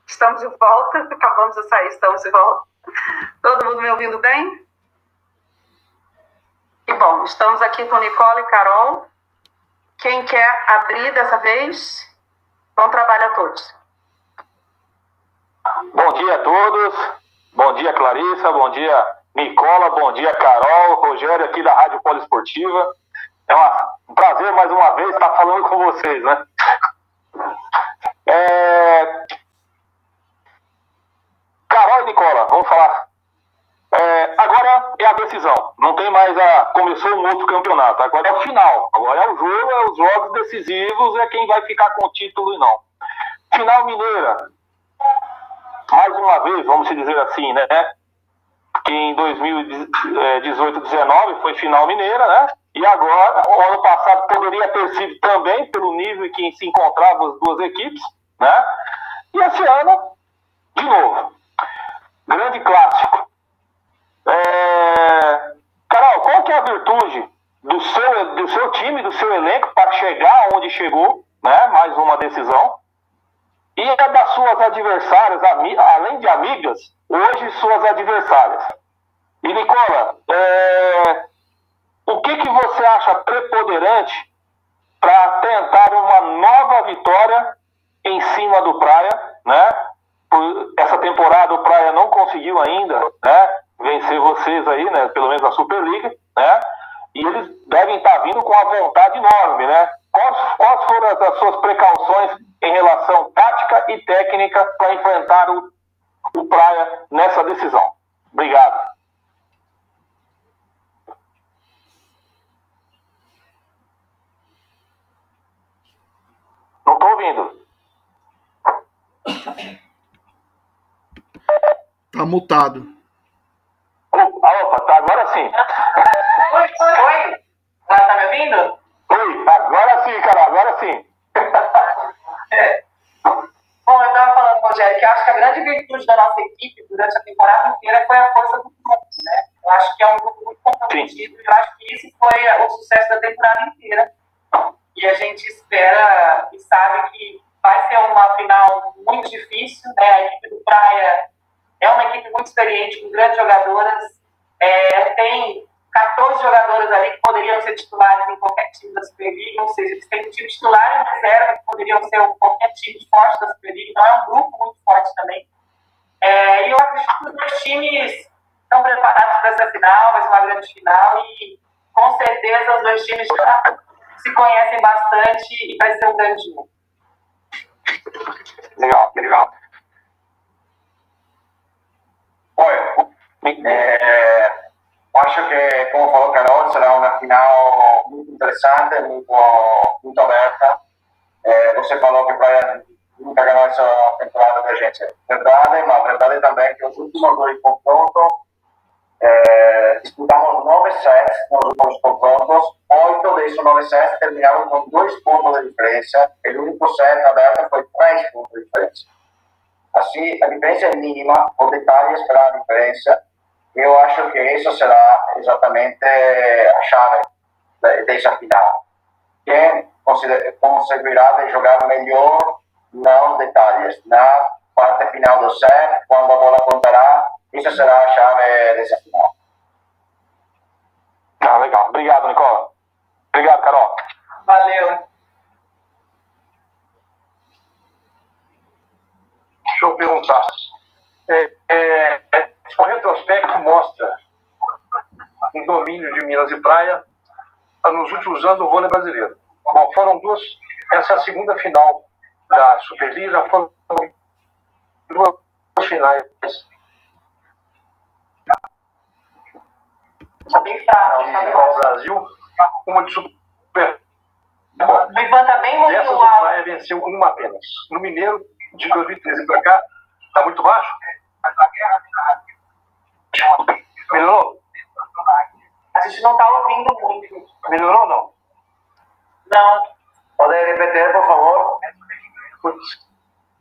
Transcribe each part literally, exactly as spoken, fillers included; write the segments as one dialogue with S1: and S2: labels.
S1: Estamos de volta, acabamos de sair, estamos de volta. Todo mundo me ouvindo bem? E bom, estamos aqui com Nicole e Carol. Quem quer abrir dessa vez? Bom trabalho a todos.
S2: Bom dia a todos. Bom dia, Clarissa. Bom dia, Nicola. Bom dia, Carol. Rogério aqui da Rádio Poliesportiva. É uma, um prazer mais uma vez estar falando com vocês, né? É... Carol e Nicola, vamos falar. É, agora é a decisão. Não tem mais a... Começou um outro campeonato. Agora é o final. Agora é o jogo, é os jogos decisivos, é quem vai ficar com o título e não. Final Mineira. Mais uma vez, vamos dizer assim, né? Que em dois mil e dezoito, dezenove foi final Mineira, né? E agora, o ano passado poderia ter sido também, pelo nível em que se encontravam as duas equipes, né? E esse ano, de novo. Grande clássico. É... Carol, qual que é a virtude do seu, do seu time, do seu elenco, para chegar onde chegou, né? Mais uma decisão. E é das suas adversárias, além de amigas, hoje suas adversárias. E Nicola, é... o que, que você acha preponderante para tentar uma nova vitória em cima do Praia, né? Essa temporada o Praia não conseguiu ainda, né, vencer vocês aí, né, pelo menos na Superliga, né? E eles devem estar vindo com uma vontade enorme, né? Quais, quais foram as, as suas precauções em relação tática e técnica para enfrentar o, o Praia nessa decisão? Obrigado. Não estou ouvindo.
S3: Tá mutado.
S2: Opa, tá, agora sim.
S1: Oi, oi, oi. Agora tá me ouvindo?
S2: Oi, agora sim, cara, agora sim.
S1: É. Bom, eu estava falando, Rogério, que eu acho que a grande virtude da nossa equipe durante a temporada inteira foi a força do grupo, né? Eu acho que é um grupo muito comprometido e eu acho que isso foi o sucesso da temporada inteira. E a gente espera e sabe que vai ser uma final muito difícil, né? A equipe do Praia é uma equipe muito experiente, com grandes jogadoras. É, tem quatorze jogadoras ali que poderiam ser titulares em qualquer time da Superliga, ou seja, eles têm um time titular e reserva que poderiam ser qualquer time forte da Superliga, então é um grupo muito forte também. É, e eu acredito que os dois times estão preparados para essa final, vai ser uma grande final e com certeza os dois times já se conhecem bastante e vai ser um grande jogo.
S2: Legal, legal.
S4: Oi, é, acho que, como falou Carol, será uma final muito interessante, muito, muito aberta. É, você falou que o Praia nunca ganhou essa temporada da gente. Verdade, mas verdade também é que os últimos dois confrontos, é, disputamos nove sets nos últimos confrontos, oito desses nove sets terminaram com dois pontos de diferença, o único set aberto foi três pontos de diferença. Assim, a diferença é mínima, os detalhes para a diferença. Eu acho que isso será exatamente a chave dessa final. Quem conseguirá jogar melhor nos detalhes, na parte final do set, quando a bola contará, isso será a chave dessa final.
S2: Ah, legal. Obrigado, Nicola. Obrigado, Carol.
S1: Valeu.
S5: Deixa eu perguntar. É, é, o retrospecto mostra um domínio de Minas e Praia nos últimos anos do vôlei brasileiro. Bom, foram duas. Essa é a segunda final da Superliga, já foram duas finais.
S1: Tá bem fraco,
S5: De Copa Brasil, uma de Super.
S1: Levanta bem ruim
S5: Essa
S1: o
S5: do
S1: áudio.
S5: Praia venceu uma apenas. No Mineiro, de dois mil e treze para cá, está muito baixo. Melhorou?
S1: A gente não tá ouvindo muito.
S5: Melhorou ou não?
S1: Não.
S4: Pode repetir, por favor?
S5: Putz.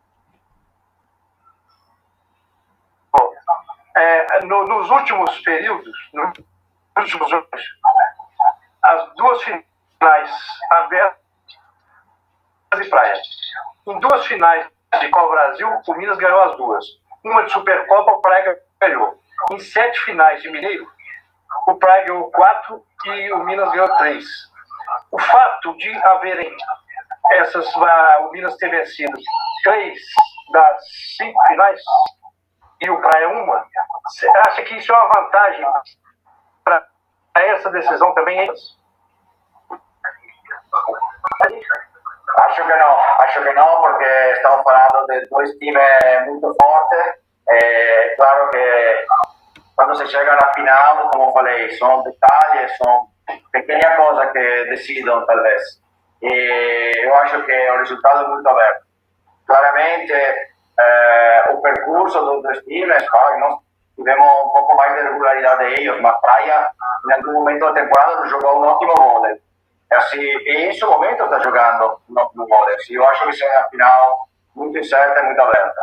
S5: Bom, é, no, nos últimos períodos, nos últimos anos, as duas finais abertas e Praia. Em duas finais de Copa Brasil, o Minas ganhou as duas. Uma de Supercopa, o Praia ganhou. Em sete finais de Mineiro, o Praia ganhou quatro e o Minas ganhou três. O fato de haverem essas, o Minas ter vencido três das cinco finais e o Praia uma, você acha que isso é uma vantagem para essa decisão também?
S4: Acho que não, acho que não, porque estamos falando de dois times muito fortes. É claro que quando se chega na final, como falei, são detalhes, são pequenas coisas que decidem, talvez. E eu acho que o resultado é muito aberto. Claramente, eh, o percurso dos dois times, claro, nós tivemos um pouco mais de regularidade de eles, mas Praia, em algum momento da temporada, jogou um ótimo vôlei. Assim, e em esse momento está jogando um ótimo vôlei. Assim, eu acho que será a final muito incerta e muito aberta.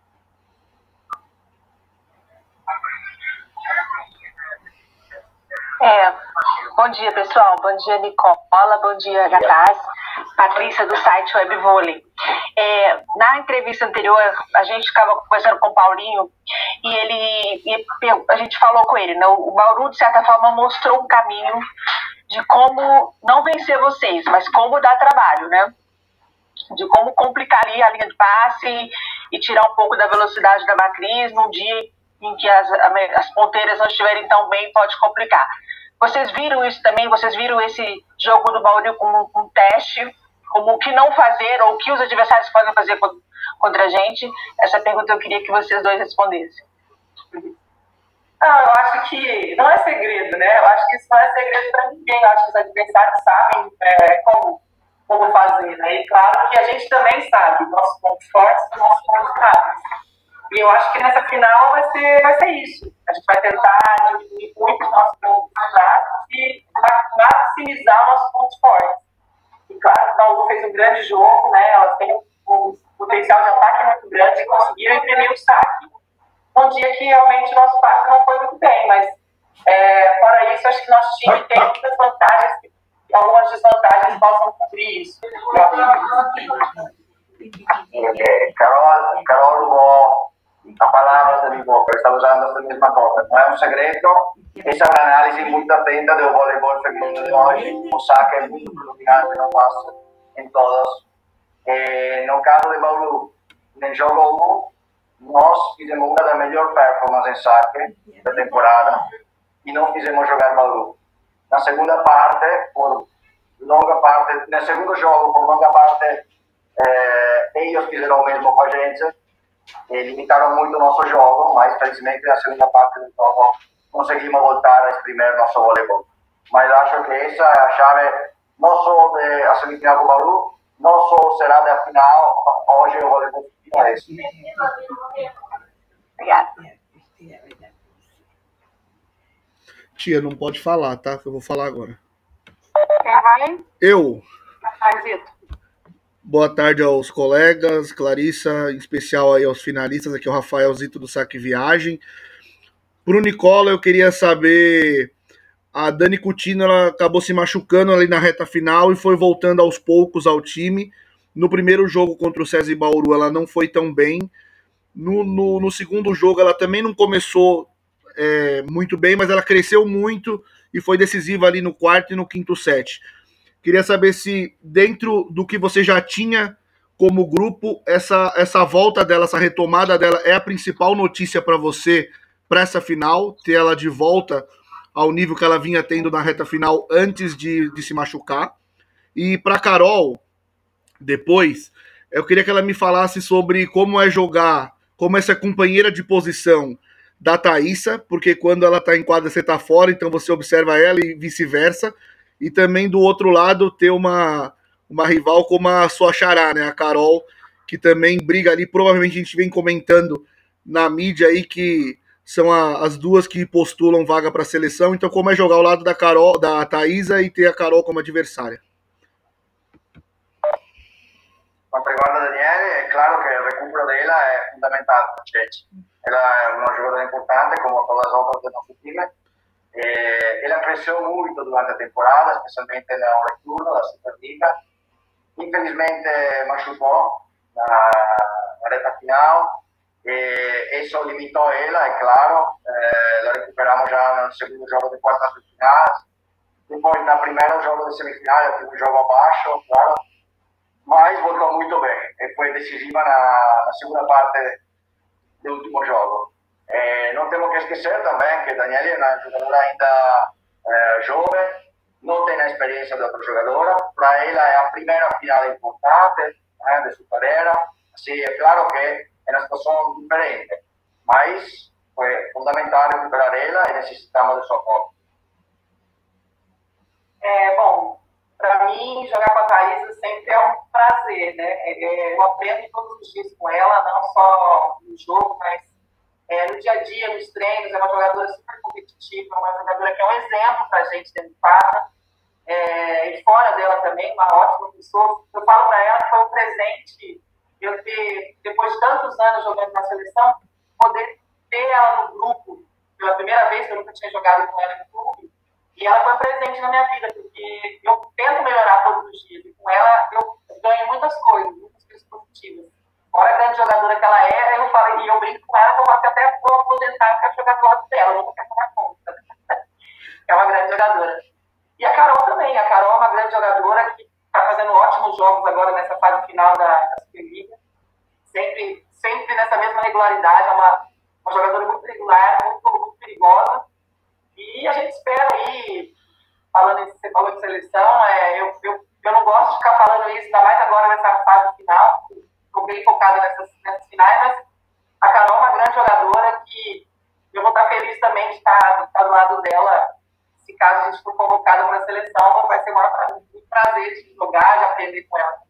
S3: É. Bom dia, pessoal. Bom dia, Nicola. Bom dia, Gataz. Patrícia, do site Web Vôlei. É, na entrevista anterior, a gente ficava conversando com o Paulinho e ele, e a gente falou com ele, né? O Bauru, de certa forma, mostrou um caminho de como não vencer vocês, mas como dar trabalho, né? De como complicar ali a linha de passe e tirar um pouco da velocidade da matriz num dia em que as, as ponteiras não estiverem tão bem, pode complicar. Vocês viram isso também? Vocês viram esse jogo do Bauru como um teste, como o que não fazer ou o que os adversários podem fazer contra a gente? Essa pergunta eu queria que vocês dois respondessem.
S1: Ah, eu acho que não é segredo, né? Eu acho que isso não é segredo para ninguém. Eu acho que os adversários sabem é, como, como fazer, né? E claro que a gente também sabe nossos pontos fortes e nossos pontos fracos. E eu acho que nessa final vai ser, vai ser isso. A gente vai tentar diminuir muito os nossos pontos fracos e maximizar nossos pontos fortes. E claro que o Bauru fez um grande jogo, né? Elas têm um potencial de ataque muito grande e conseguiram imprimir o saque. Um dia que realmente o nosso passe não foi muito bem, mas é, fora isso, acho que nosso time tem muitas vantagens e algumas desvantagens possam cobrir isso.
S4: Eh, Carol, Carol usó las palabras de mi boca, está usando esta misma cosa. No es un secreto, esa es una análisis muy atenta del voleibol femenino de hoy, un saque muy predominante no pasa en todos. Eh, no caso de Bauru, nel jogo uno, nós fizemos uma das melhores performances em saque da temporada e não fizemos jogar Bauru. Na segunda parte, por longa parte, no segundo jogo, por longa parte, eh, eles fizeram o mesmo com a gente, eh, limitaram muito o nosso jogo, mas felizmente na segunda parte do jogo conseguimos voltar a exprimir nosso voleibol. Mas acho que essa é a chave, não só da semifinal com o Bauru, não só será da final, hoje o voleibol é esse.
S3: Obrigada.
S6: Tia, não pode falar, tá? Que eu vou falar agora.
S3: Quem vai?
S6: Eu.
S3: Vai, Zito.
S6: Boa tarde aos colegas, Clarissa, em especial aí aos finalistas, aqui é o Rafael Zito do Saque Viagem. Pro Nicola, eu queria saber, a Dani Coutinho, ela acabou se machucando ali na reta final e foi voltando aos poucos ao time. No primeiro jogo contra o César Bauru, ela não foi tão bem. No, no, no segundo jogo, ela também não começou é, muito bem, mas ela cresceu muito e foi decisiva ali no quarto e no quinto set. Queria saber se, dentro do que você já tinha como grupo, essa, essa volta dela, essa retomada dela é a principal notícia para você para essa final, ter ela de volta ao nível que ela vinha tendo na reta final antes de, de se machucar. E para Carol, depois, eu queria que ela me falasse sobre como é jogar, como essa companheira de posição da Thaísa, porque quando ela tá em quadra você tá fora, então você observa ela e vice-versa. E também do outro lado ter uma, uma rival como a sua xará, né, a Carol, que também briga ali, provavelmente a gente vem comentando na mídia aí que são a, as duas que postulam vaga para a seleção, então como é jogar ao lado da Carol, da Thaísa e ter a Carol como adversária?
S4: Com a pergunta da Daniela, é claro que o recupero dela é fundamental para a gente. Ela é uma jogadora importante, como todas as outras do nosso time. Eh, ela cresceu muito durante a temporada, especialmente no retorno da Superliga. Infelizmente machucou na, na reta final. E isso limitou ela, é claro. Eh, la recuperamos já no segundo jogo de quartas de finais. Depois, no primeiro jogo de semifinal, eu tive um jogo abaixo, claro. Mas voltou muito bem. E foi decisiva na, na segunda parte do último jogo. Eh, não temos que esquecer também que Daniela é uma jogadora ainda eh, jovem, não tem a experiência de outra jogadora. Para ela é a primeira final importante, né, de sua carreira. Assim, é claro que é uma situação diferente, mas foi fundamental recuperar ela e necessitamos de seu apoio.
S1: É, bom, para mim, jogar com a Thaisa sempre é um prazer, né? É, eu aprendo todos os dias com ela, não só no jogo, mas é, no dia a dia, nos treinos. É uma jogadora super competitiva, uma jogadora que é um exemplo para a gente dentro do quadra, é, e fora dela também, uma ótima pessoa. Eu falo para ela que foi um presente eu ter, depois de tantos anos jogando na seleção, poder ter ela no grupo pela primeira vez, que eu nunca tinha jogado com ela no clube. E ela foi um presente na minha vida, porque eu tento melhorar todos os dias. E com ela eu ganho muitas coisas, muitas coisas positivas. Fora a grande jogadora que ela é, eu falo, e eu brinco com ela que eu até vou aposentar e quero jogar do lado dela, eu não quero tomar conta. É uma grande jogadora. E a Carol também. A Carol é uma grande jogadora que está fazendo ótimos jogos agora nessa fase final da, da Superliga. Sempre, sempre nessa mesma regularidade. É uma, uma jogadora muito regular, muito, muito perigosa. E a gente espera aí, falando em, você falou de seleção, é, eu, eu, eu não gosto de ficar falando isso, ainda mais agora nessa fase final, estou bem focada nessas, nessas finais, mas a Carol é uma grande jogadora que eu vou estar feliz também de estar, de estar do lado dela, se caso a gente for convocado para a seleção, vai ser um maior prazer de jogar, de aprender com ela.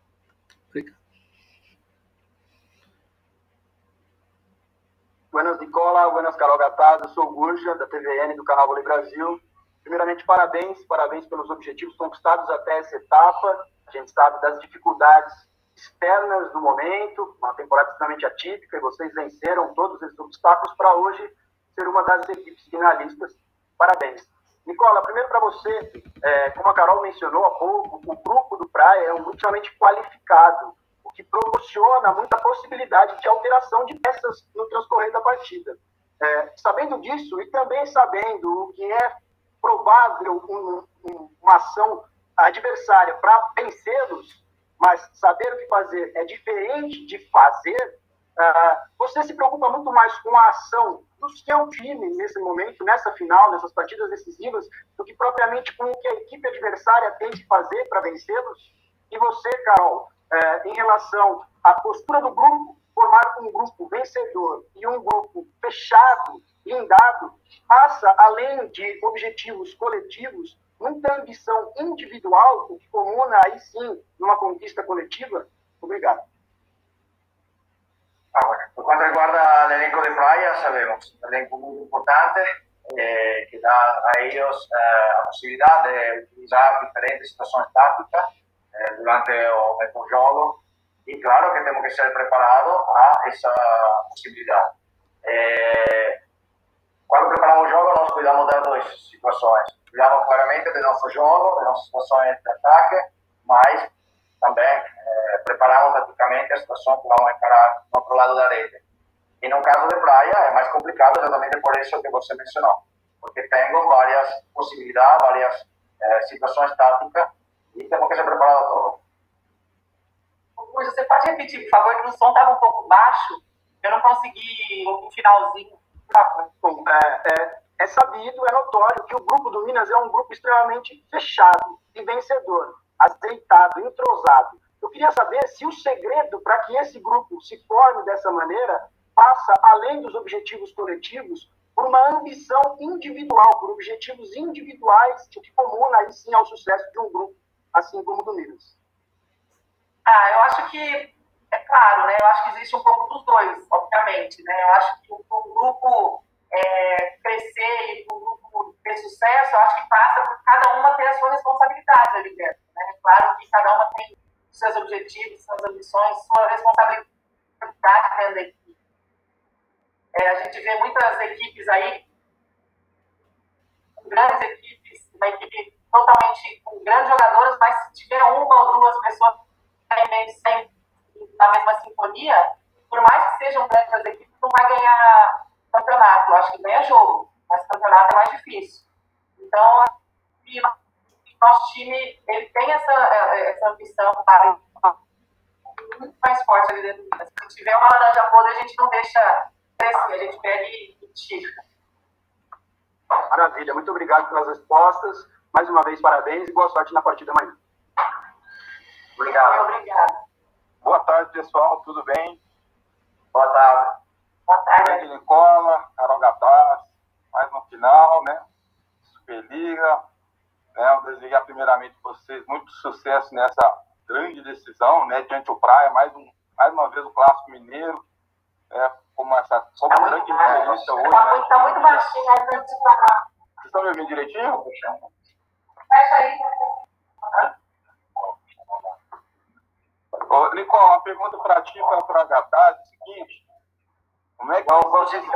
S7: Buenas, Nicola. Buenas, Carol Gattaz. Eu sou o Gurja, da T V N, do canal Vôlei Brasil. Primeiramente, parabéns. Parabéns pelos objetivos conquistados até essa etapa. A gente sabe das dificuldades externas do momento, uma temporada extremamente atípica, e vocês venceram todos esses obstáculos para hoje ser uma das equipes finalistas. Parabéns. Nicola, primeiro para você, é, como a Carol mencionou há pouco, o grupo do Praia é um grupo extremamente qualificado, o que proporciona muita possibilidade de alteração de peças no transcorrer da partida. É, sabendo disso, e também sabendo o que é provável um, um, uma ação adversária para vencê-los, mas saber o que fazer é diferente de fazer, uh, você se preocupa muito mais com a ação do seu time nesse momento, nessa final, nessas partidas decisivas, do que propriamente com o que a equipe adversária tem que fazer para vencê-los? E você, Carol, uh, em relação à postura do grupo, formar um grupo vencedor e um grupo fechado, blindado, passa, além de objetivos coletivos, muita ambição individual, o que comuna aí sim numa conquista coletiva? Obrigado.
S4: Ah, bueno. Por cuanto recuerda al elenco de Praia, sabemos, un elenco muy importante eh, que da a ellos eh, la posibilidad de utilizar diferentes situaciones tácticas eh, durante el mismo juego. Y claro que tenemos que ser preparados a esa posibilidad. Eh, Quando preparamos o jogo, nós cuidamos das duas situações. Cuidamos claramente do nosso jogo, das nossas situações de ataque, mas também eh, preparamos taticamente a situação que vamos encarar no outro lado da rede. E no caso de Praia, é mais complicado exatamente por isso que você mencionou, porque tenho várias possibilidades, várias eh, situações táticas e temos que ser preparados a todos.
S1: Você pode repetir, por favor, que o som estava um pouco baixo, eu não consegui ouvir o finalzinho.
S7: Bom, é, é, é sabido, é notório que o grupo do Minas é um grupo extremamente fechado e vencedor, azeitado, entrosado. Eu queria saber se o segredo para que esse grupo se forme dessa maneira passa, além dos objetivos coletivos, por uma ambição individual, por objetivos individuais que comuna aí sim ao sucesso de um grupo, assim como o do Minas.
S1: Ah, eu acho que, é claro, né? Eu acho que existe um pouco dos dois, obviamente, né? Eu acho que o, o grupo é, crescer e o grupo ter sucesso, eu acho que passa por cada uma ter a sua responsabilidade ali dentro, né? Claro que cada uma tem seus objetivos, suas ambições, sua responsabilidade dentro da equipe. É, a gente vê muitas equipes aí, grandes equipes, uma equipe totalmente com grandes jogadores, mas se tiver uma ou duas pessoas sem na mesma sintonia, por mais que sejam grandes equipes, não vai ganhar campeonato. Eu acho que ganha jogo, mas campeonato é mais difícil. Então, o nosso time ele tem essa, essa ambição, tá? Muito mais forte ali dentro do Minas. Se tiver uma laranja podre, a gente não deixa crescer, a gente pega e tira.
S7: Maravilha, muito obrigado pelas respostas. Mais uma vez, parabéns e boa sorte na partida amanhã.
S4: Obrigado.
S1: Obrigado.
S2: Boa tarde, pessoal. Tudo bem?
S4: Boa tarde.
S1: Boa tarde.
S2: Grande Nicola, Carol Gataz, mais no final, né? Superliga. Né? Eu desejar primeiramente a vocês muito sucesso nessa grande decisão, né? Diante do Praia, mais, um, mais uma vez o Clássico Mineiro. Né? Como essa só
S1: Tá
S2: uma
S1: muito
S2: grande
S1: baixo.
S2: diferença hoje.
S1: Tá
S2: Né?
S1: muito, tá muito baixinho aí pra te falar.
S2: Vocês estão me ouvindo direitinho?
S1: Fecha aí.
S2: Ô, Nicola, uma pergunta para ti, para a Gataz, é o seguinte. Como é que
S4: Não
S2: você...
S4: consigo.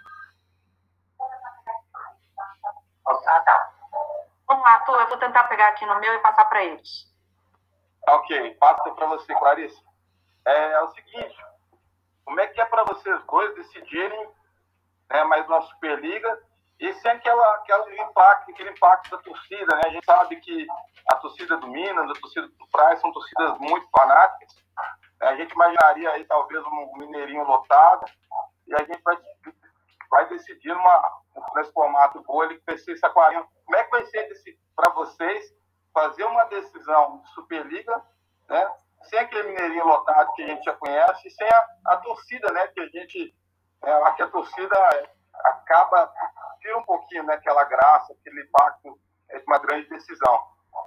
S3: Ah, tá. Vamos lá, Arthur, eu vou tentar pegar aqui no meu e passar para eles.
S2: Ok, passa para você, Clarice. É, é o seguinte, como é que é para vocês dois decidirem, né, mais uma Superliga e sem aquela, aquela impacto, aquele impacto da torcida, né? A gente sabe que a torcida do Minas, a torcida do Praia são torcidas muito fanáticas. Né? A gente imaginaria aí talvez um Mineirinho lotado e a gente vai, vai decidir uma, nesse formato boa, que vai ser esse aquário. Como é que vai ser para vocês fazer uma decisão de Superliga, né? Sem aquele Mineirinho lotado que a gente já conhece, e sem a, a torcida, né? Que a gente, é, acho que a torcida acaba, tira um pouquinho, né? Aquela graça, aquele impacto é, de uma grande decisão.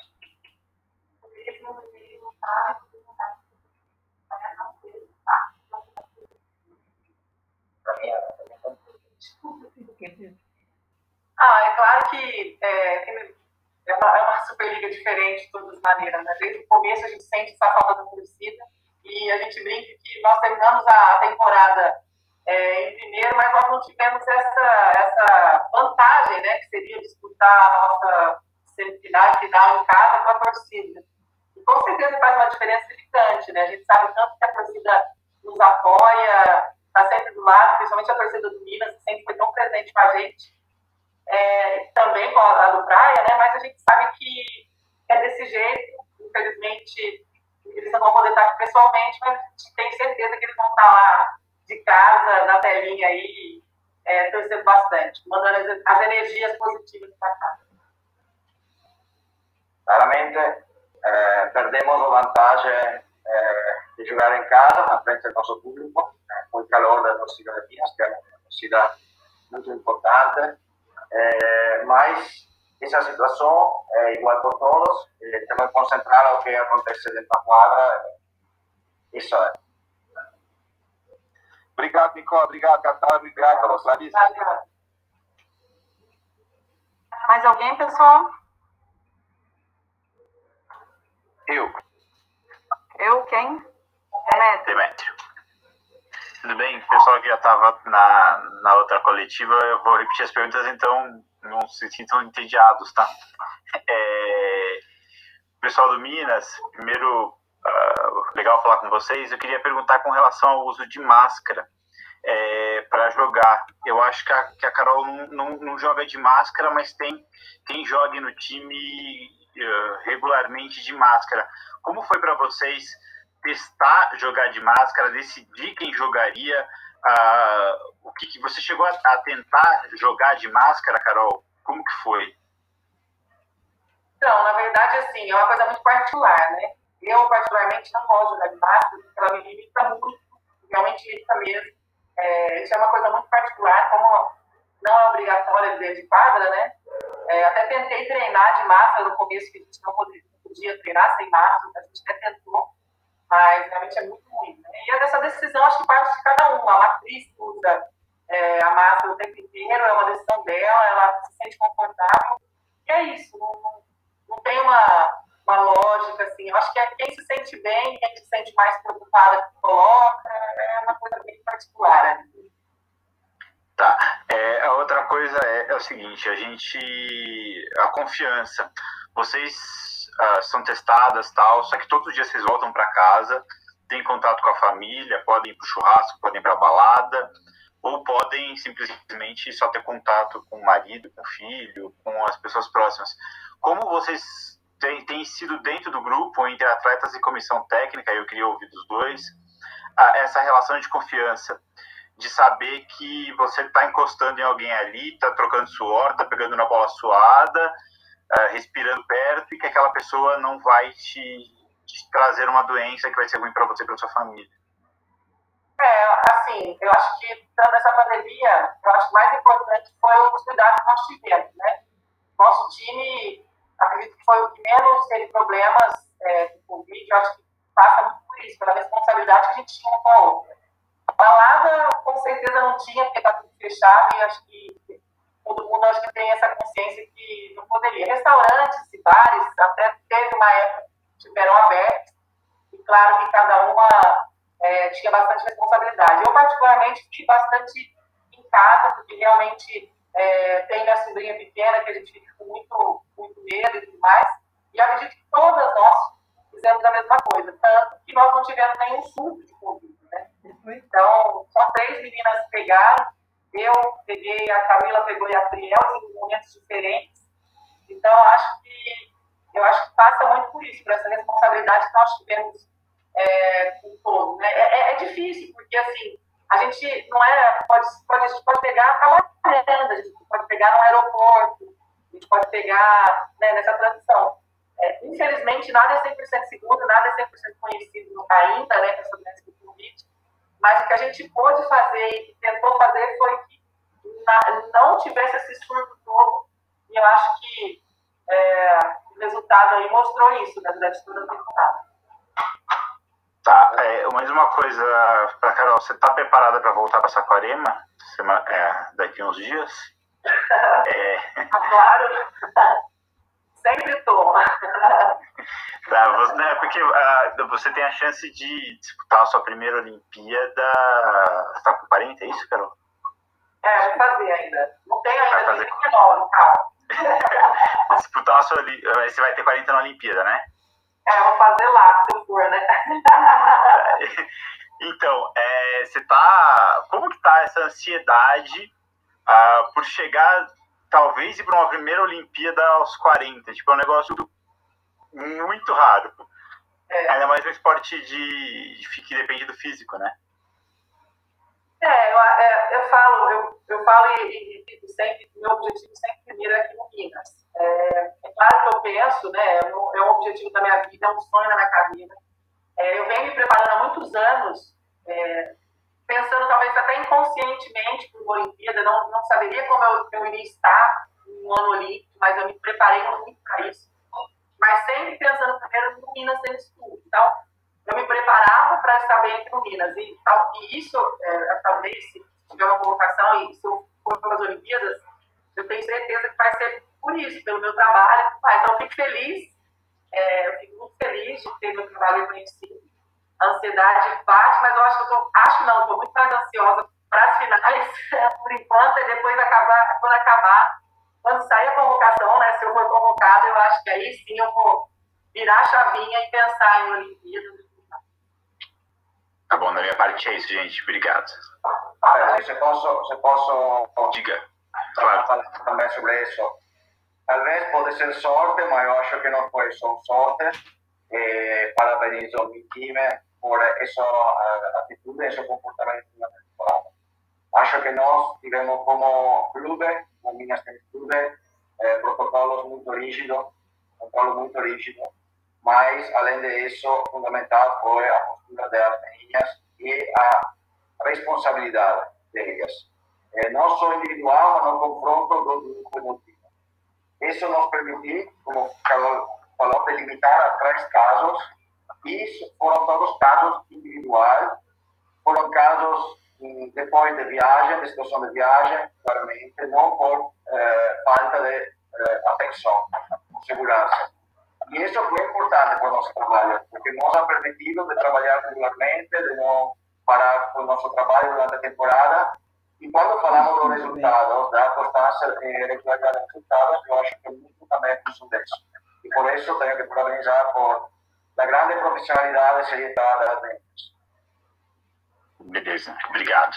S1: Ah, é claro que é, é, uma, é uma Superliga diferente de todas as maneiras, né? Desde o começo a gente sente essa falta da torcida e a gente brinca que nós terminamos a temporada é, em primeiro, mas nós não tivemos essa, essa vantagem, né? Que seria disputar a nossa semifinal final em casa com a torcida. E com certeza faz uma diferença gigante, né? A gente sabe tanto que a torcida nos apoia, está sempre do lado, principalmente a torcida do Minas, que sempre foi tão presente com a gente. É, também com a do Praia, né? Mas a gente sabe que é desse jeito. Infelizmente, eles não vão poder estar aqui pessoalmente, mas a gente tem certeza que eles vão estar lá de casa, na telinha aí, é, torcendo bastante, mandando as, as energias positivas para cá.
S4: Claramente, eh, perdemos a vantagem eh, de jogar em casa, na frente do nosso público, eh, com o calor da torcida de Minas, que é uma torcida muito importante. É, mas essa situação é igual por todos, é, temos que concentrar no que acontece dentro da quadra, isso é.
S2: Obrigado, Nicola, obrigado, Catar, obrigado, Clarice.
S3: Mais alguém, pessoal?
S8: Eu.
S3: Eu, quem? Demetrio.
S8: Demetrio. Tudo bem? Pessoal que já estava na, na outra coletiva, eu vou repetir as perguntas, então não se sintam entediados, tá? É, pessoal do Minas, primeiro, uh, legal falar com vocês. Eu queria perguntar com relação ao uso de máscara é, para jogar. Eu acho que a, que a Carol não, não, não joga de máscara, mas tem quem jogue no time uh, regularmente de máscara. Como foi para vocês testar jogar de máscara, decidir quem jogaria, uh, o que, que você chegou a, a tentar jogar de máscara, Carol? Como que foi?
S1: Então, na verdade, assim, é uma coisa muito particular, né? Eu, particularmente, não gosto de jogar de máscara, porque ela me limita muito, realmente limita mesmo. É, isso é uma coisa muito particular, como não é obrigatória dentro de quadra, né? É, até tentei treinar de máscara no começo, que a gente não podia, não podia treinar sem máscara, a gente até tentou, mas realmente é muito ruim, né? E essa decisão acho que parte de cada um. A matriz usa é, a máscara o tempo inteiro, é uma decisão dela, ela se sente confortável, e é isso, não, não, não tem uma, uma lógica, assim. Eu acho que é quem se sente bem, quem se sente mais preocupada que coloca, é uma coisa bem particular, né?
S8: Tá, é, a outra coisa é, é o seguinte, a gente, a confiança, vocês uh, são testadas tal, só que todos os dias vocês voltam para casa, ter contato com a família, podem ir para o churrasco, podem ir para a balada, ou podem simplesmente só ter contato com o marido, com o filho, com as pessoas próximas. Como vocês têm, têm sido dentro do grupo, entre atletas e comissão técnica, eu queria ouvir dos dois, a, essa relação de confiança, de saber que você está encostando em alguém ali, está trocando suor, está pegando na bola suada, uh, respirando perto, e que aquela pessoa não vai te, te trazer uma doença que vai ser ruim para você e para sua família.
S1: É, assim, eu acho que nessa pandemia, eu acho que o mais importante foi os cuidados que nós tivemos, né? Nosso time, acredito que foi o que menos teve problemas é, com o Covid, eu acho que passa muito por isso, pela responsabilidade que a gente tinha com a outra. Balada, com certeza não tinha, porque está tudo fechado, e acho que todo mundo acho que tem essa consciência que não poderia. Restaurantes e bares, até teve uma época que estiveram abertos, e claro que cada uma é, tinha bastante responsabilidade. Eu, particularmente, fiquei bastante em casa, porque realmente é, tem minha sobrinha pequena, que a gente fica com muito, muito medo e tudo mais, e acredito que todas nós fizemos a mesma coisa, tanto que nós não tivemos nenhum surto de Covid, né? Então, só três meninas pegaram, eu peguei, a Camila pegou e a Priel, em momentos diferentes. Então, acho que eu acho que passa muito por isso, por essa responsabilidade que nós tivemos é, com todo, né? É, é difícil, porque assim, a gente não é, pode, pode, a gente pode pegar trabalhando, a gente pode pegar no aeroporto, a gente pode pegar, né, nessa transição. É, infelizmente, nada é cem por cento seguro, nada é cem por cento conhecido ainda, né, essa doença do Covid, mas o que a gente pôde fazer e tentou fazer foi que na, não tivesse esse surto todo, e eu acho que é, o resultado aí mostrou isso, né, durante toda a temporada.
S8: Tá, é, mais uma coisa para Carol, você está preparada para voltar para Saquarema semana, é, daqui a uns dias? é...
S1: Ah, claro, sempre estou.
S8: Tá, você, né, porque uh, você tem a chance de disputar a sua primeira Olimpíada. Você está com quarenta, é isso, Carol?
S1: É, vou fazer ainda. Não tenho ainda, tenho trinta e nove, calma.
S8: Disputar a sua, você vai ter quarenta na Olimpíada, né?
S1: É, vou fazer lá, se eu for, né?
S8: Então, é, você tá. Como que tá essa ansiedade uh, por chegar, talvez, ir para uma primeira Olimpíada aos quarenta? Tipo, é um negócio muito raro. É. Ainda mais no esporte de, que depende do físico, né?
S1: É, eu, é, eu falo, eu, eu falo e repito sempre que meu objetivo sempre primeiro é aqui no Minas. É, é claro que eu penso, né, é um, é um objetivo da minha vida, é um sonho na minha carreira. É, eu venho me preparando há muitos anos, é, pensando talvez até inconscientemente por uma Olimpíada, não, não saberia como eu, eu iria estar no ano olímpico, mas eu me preparei muito para isso. Mas sempre pensando primeiro no Minas Tênis Clube. Então, eu me preparava para estar bem aqui no Minas. E, e isso, é, talvez, se tiver uma colocação e se eu for para as Olimpíadas, eu tenho certeza que vai ser por isso, pelo meu trabalho. Então, eu fico feliz, é, eu fico muito feliz de ter meu trabalho reconhecido. A ansiedade bate, mas eu acho que eu tô, acho não, estou muito mais ansiosa para as finais, por enquanto, e depois acabar, quando acabar, quando sair a convocação, né, se eu for convocada, eu acho que aí sim eu vou virar a chavinha e pensar em Olimpíadas.
S8: Tá bom, da minha parte é isso, gente. Obrigado.
S4: Ah, se posso, se posso
S8: Diga. Claro.
S4: falar também sobre isso. Talvez pode ser sorte, mas eu acho que não foi só sorte. Eh, parabenizo ao meu time por essa atitude, esse comportamento na temporada. Acho que nós tivemos como clube, como Minas Tênis Clube, eh, protocolos muito rígidos, controle muito rígido, mas, além disso, fundamental foi a postura das meninas e a responsabilidade delas. Eh, não só individual, mas no confronto do grupo do time. Isso nos permitiu, como o Carol falou, delimitar a três casos, e foram todos casos individuais, foram casos depois de viagem, de situação de viagem, claramente, não por eh, falta de eh, atenção, segurança. E isso foi importante para o nosso trabalho, porque nos ha permitido de trabalhar regularmente, de não parar com o nosso trabalho durante a temporada. E quando falamos dos resultados, da constância e regularidade dos resultados, eu acho que muito também é função disso. E por isso tenho que parabenizar por da grande profissionalidade e seriedade das meninas.
S8: Beleza, obrigado.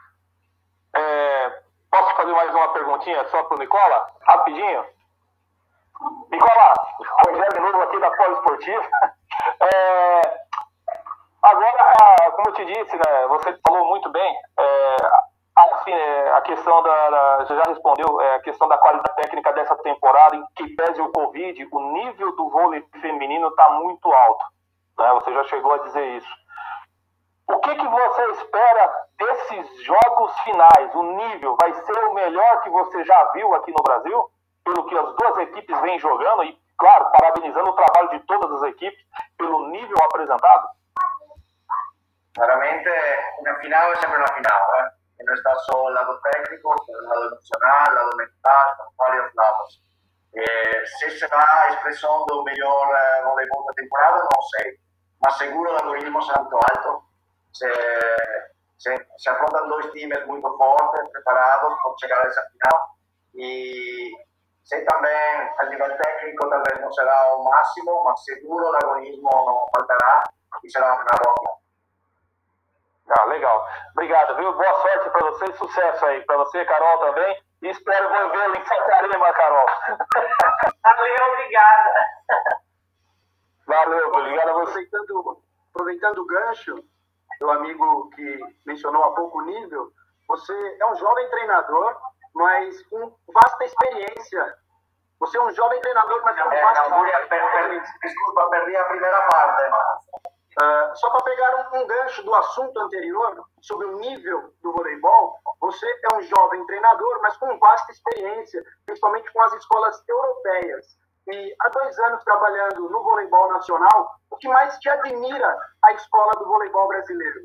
S2: É, posso fazer mais uma perguntinha só para o Nicola? Rapidinho. Nicola, Rogério de novo aqui da Polo Esportiva. É, agora, como eu te disse, né, você falou muito bem, é, assim, a questão da, da, você já respondeu, é, a questão da qualidade técnica dessa temporada, em que pese o Covid, o nível do vôlei feminino está muito alto, né, você já chegou a dizer isso. O que, que você espera desses jogos finais? O nível vai ser o melhor que você já viu aqui no Brasil? Pelo que as duas equipes vêm jogando e, claro, parabenizando o trabalho de todas as equipes pelo nível apresentado?
S4: Claramente, una final es siempre una final, ¿eh? Que no está solo el lado técnico, sino el lado emocional, el lado mental, con varios lados. Eh, se se va expresando un mejor eh, voleibol de temporada, no sé, más seguro el algoritmo será muy alto. Se, se, se afrontan dos times muy fuertes, preparados por llegar a esa final. Y sé también el nivel técnico tal vez no será el máximo, más seguro el algoritmo no faltará y será una boa final.
S2: Ah, legal. Obrigado, viu? Boa sorte para você e sucesso aí. Para você, Carol, também. E espero vê-la em Saquarema, Carol.
S1: Valeu, obrigada.
S2: Valeu, obrigado a você.
S7: Aproveitando, aproveitando o gancho, meu amigo que mencionou há pouco o nível, você é um jovem treinador, mas com vasta experiência. Você é um jovem treinador, mas com
S4: Eh,
S7: vasta
S4: no, voy a per- per-
S7: experiência.
S4: disculpa, perdí la primera parte.
S7: Uh, só para pegar um, um gancho do assunto anterior, sobre o nível do voleibol, você é um jovem treinador, mas com vasta experiência, principalmente com as escolas europeias. E há dois anos trabalhando no voleibol nacional, o que mais te admira a escola do voleibol brasileiro?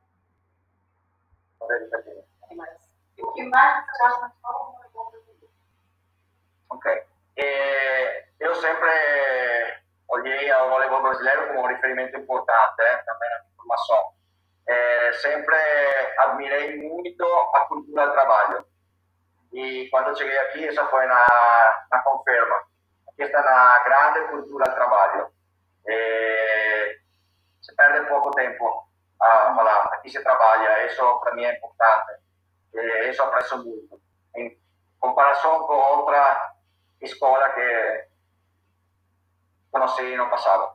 S1: O que mais você gosta de falar do voleibol brasileiro?
S4: Ok. Eh, eu sempre olhei ao voleibol brasileiro como um referimento importante, eh, também na minha formação. Eh, sempre admirei muito a cultura do trabalho. E quando cheguei aqui, essa foi na, na confirma. Aqui está na grande cultura do trabalho. Eh, se perde pouco tempo a falar. Aqui se trabalha, isso para mim é importante. Eh, isso aprecio muito. Em comparação com outra escola que conheci no passado.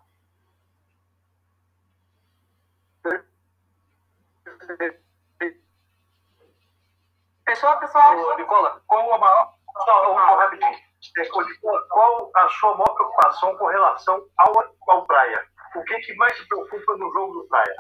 S1: Fechou, pessoal?
S5: Ô, Nicola, qual a maior. Só, só rapidinho. Ô, Nicola, qual a sua maior preocupação com relação ao, ao Praia? O que, que mais te preocupa no jogo do Praia?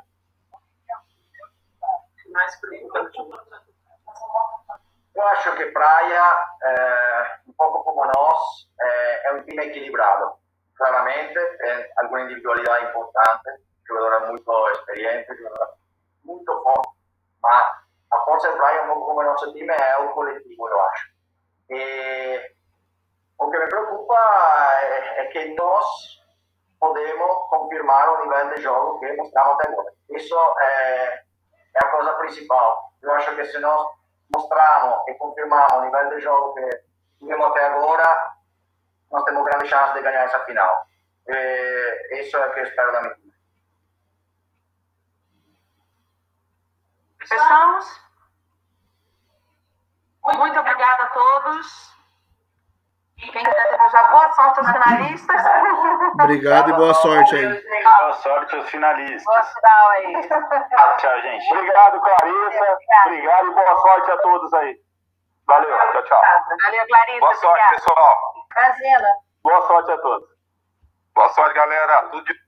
S1: Mais preocupa no jogo.
S4: Eu acho que Praia, é, um pouco como nós, é, é um time equilibrado. Claramente, tem alguma individualidade importante, jogadores muito experientes, jogadores muito fortes, mas a força de Praia, um pouco como o nosso time, é o coletivo, eu acho. E o que me preocupa é, é que nós podemos confirmar o nível de jogo que mostramos até agora. Isso é, é a coisa principal. Eu acho que se nós mostramos e confirmamos o nível de jogo que tivemos até agora, nós temos grande chance de ganhar essa final. E isso é o que eu espero da minha equipe.
S1: Fechamos? Muito obrigada a todos. Quem quiser desejar boa sorte aos finalistas.
S6: Obrigado e boa sorte aí.
S8: Boa sorte aos finalistas.
S3: Boa final aí.
S8: Tchau, gente.
S2: Obrigado, Clarissa. Obrigado e boa sorte a todos aí. Valeu, tchau, tchau.
S3: Valeu, Clarissa.
S9: Boa sorte,
S3: obrigada.
S9: pessoal.
S3: Imagina.
S2: Boa sorte a todos.
S9: Boa sorte, galera. Tudo de